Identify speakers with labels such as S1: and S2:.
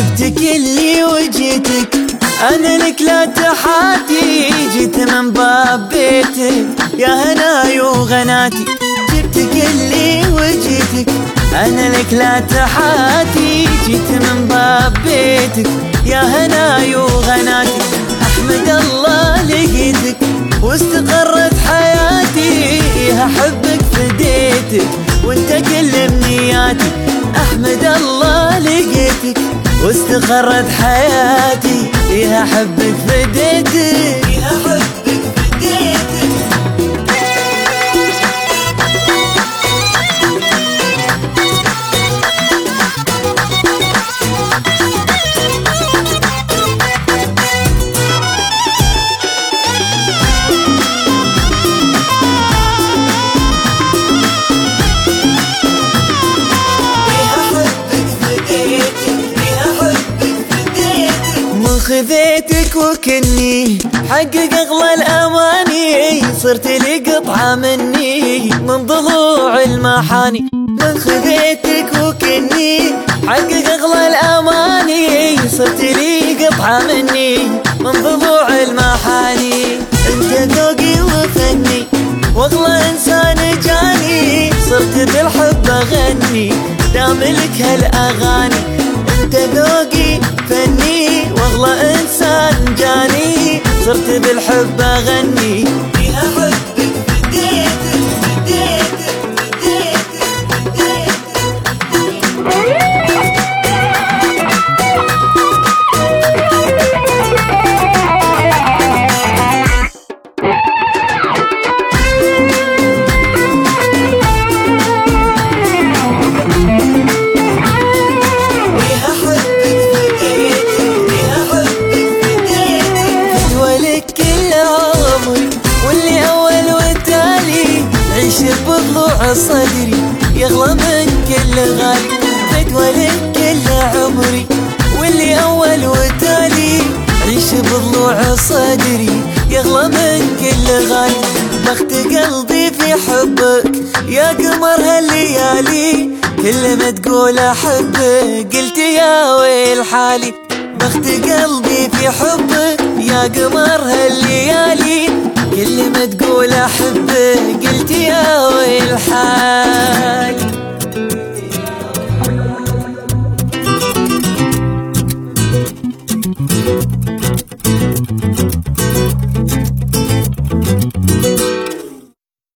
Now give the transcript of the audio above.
S1: جبتك اللي وجيتك، أنا لك لا تحاتي، جيت من باب بيتك يا هناي وغناتي. جبتك اللي وجيتك، أنا لك لا تحاتي، جيت من باب بيتك يا هناي وغناتي. أحمد الله لقيتك واستقرت حياتي، أحبك فديتك وانت كل امنياتي. أحمد الله لقيتك واستقرت حياتي، أحبك فديتك، أحبك فديتك. خذيتك وكني حقق اغلى الاماني، صرت لي قطعه مني من ضلوع المحاني. من خذيتك وكني حقق اغلى الاماني، صرت لي قطعه مني من ضلوع المحاني. انت ذوقي وفني واغلى انسان جاني، صرت بالحب اغني دام لك هالاغاني. انت ذوقي فني واغلى انسان جاني، صرت بالحب اغني احبك فديتك فديتك فديتك بضلوع صدري يغلى من كل غالي. فدوى لك كل عمري واللي أول وتالي، عيش بضلوع صدري يغلى من كل غالي. بخت قلبي في حبك يا قمر هالليالي، كل ما تقول أحبك قلت يا ويل حالي. بخت قلبي في حبك يا قمر هالليالي، كل ما تقول أحبك قلت يا ويل حالي.